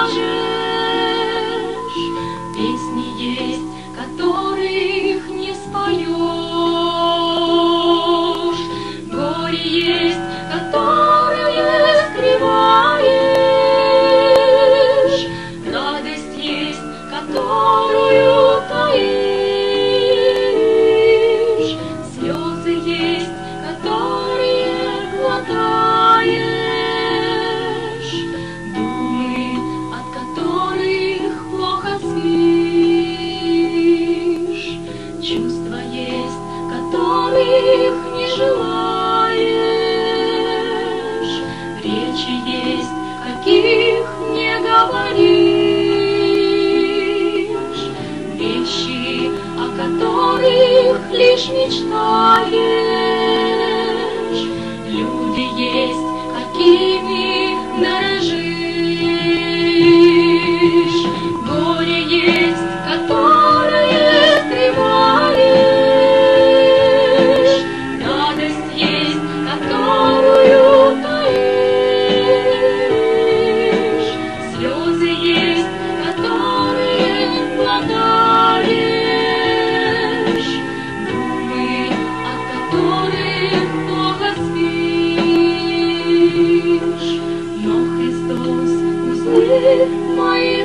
скажешь. Песни есть, которых не споешь. Горе есть, которое скрываешь. Радость есть, которую таишь. Слезы есть, которые глотаешь. Думы, от которых плохо спишь. Чувства есть, которых не желаешь. Речи есть, каких не говоришь. Вещи, о которых лишь мечтаешь. Люди есть, какими дорожишь. Горе есть, которое скрываешь. Радость есть, которую таишь. Слезы есть, которые глотаешь. Думы, от которых плохо спишь. Но Христос узлы мои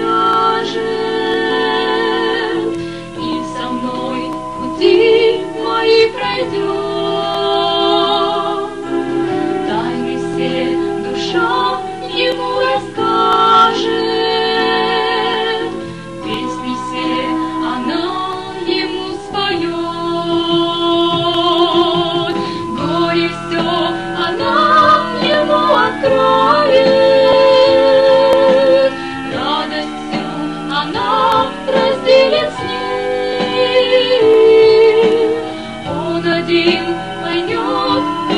развяжет и со мной пути мои пройдет. Тайны все душа ему расскажет, песни все она ему споет. Горе все она ему откроет, радость всю она разделит с ним. Он один поймет и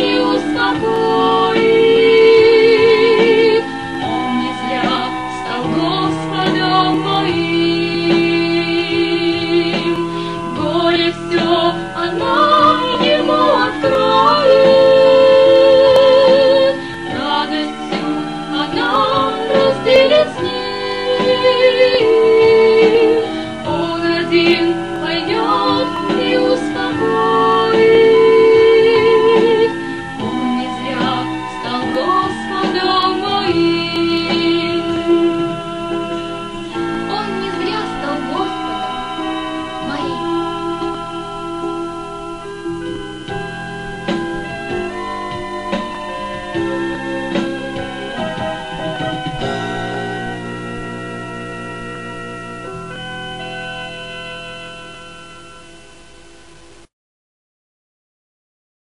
успокоит. Он не зря стал Господом моим. Горе все она